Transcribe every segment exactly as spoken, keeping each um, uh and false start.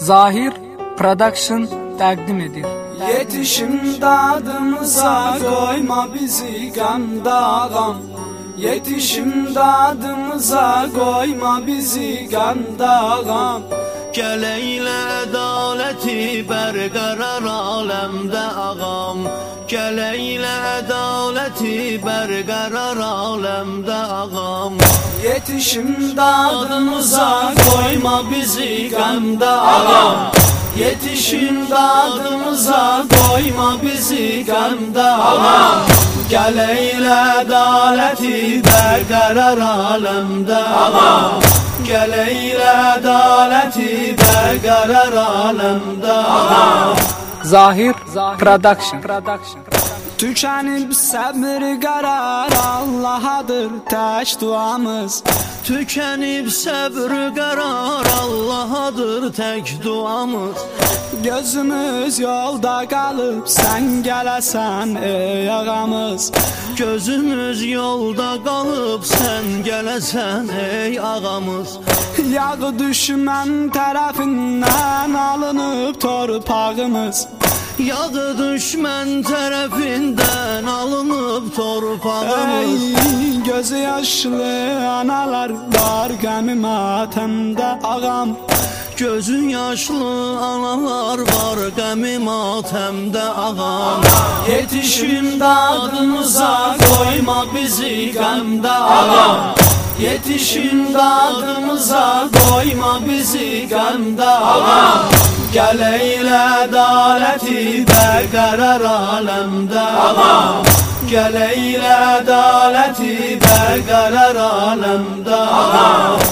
Zahir Production təqdim edir. Yetişim dadımıza koyma bizi gandağam. Yetişim dadımıza koyma bizi gandağam. Gəl eylə ədaləti bərqərar aləmdə ağam. Gəl eylə ədaləti bərqərar aləmdə ağam. Yetişim dadımıza koyma bizi qəmdə ağam. Yetişim dadımıza koyma bizi qəmdə ağam. Gəl eylə ədaləti bərqərar aləmdə ağam. Gəl eylə ədaləti bərqərar aləmdə ağam. Zahir Production. Tükenip sabır karar Allah'adır tek duamız. Tükənib səbr qərar Allahadır tək duamız. Gözümüz yolda kalıp sen gələsən ey ağamız. Gözümüz yolda qalıb sən gələsən ey ağamız. Yağı düşmən tərəfindən alınıb torpağımız. Yağı düşmən tərəfindən alınıb torpağımız. Ey gözü yaşlı analar var qəmi matəmdə ağam. Gözü yaşlı analar var qəmi matəmdə ağam. Yetişim dadımıza koyma bizi qəmdə ağam. Yetişim dadımıza koyma bizi qəmdə ağam. Gəl eylə ədaləti bərqərar aləmdə ağam. Gəl eylə ədaləti bərqərar aləmdə ağam.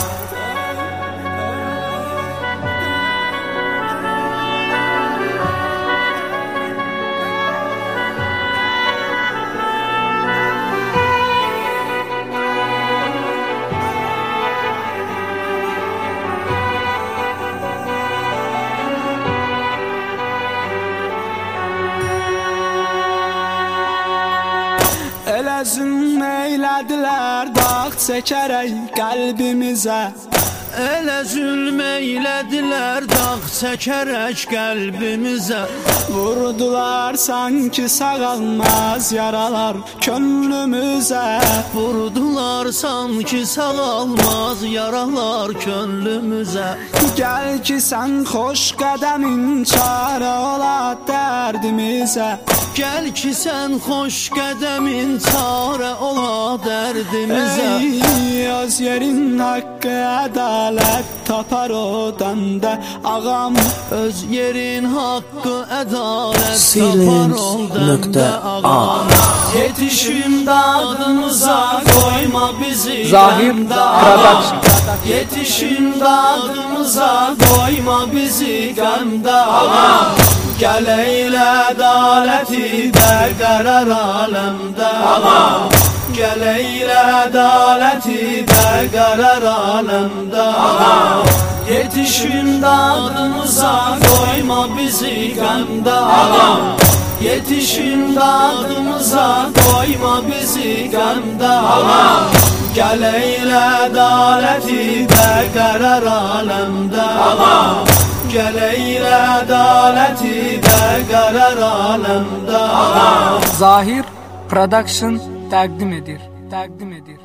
Elə zülm eylədilər dağ çəkərək qəlbimizə. Elə zülm eylədilər dağ çəkərək qəlbimizə. Vurdular sanki sağalmaz yaralar könlümüzə. Vurdular sanki sağalmaz yaralar könlümüzə. Gəl ki sən xoş qədəmin çarə ola dərdimizə. Gəl ki sən xoş qədəmin çarə ola dərdimizə. Ey öz yerin haqqı ədalət tapar o dəndə ağam. Öz yerin haqqı ədalət tapar o dəndə ağam. Yetişim dadımıza koyma bizi Zahir Production. Yetişim dadımıza koyma bizi qəmdə ağam. Gəl eylə ədaləti bərqərar aləmdə ağam. Gəl eylə ədaləti bərqərar aləmdə ağam. Yetişim dadımıza koyma bizi qəmdə ağam. Yetişim dadımıza koyma bizi qəmdə ağam. Gəl eylə ədaləti bərqərar aləmdə ağam. Gəl eylə ədaləti bərqərar aləmdə ağam. Zahir Production təqdim edir. Təqdim edir.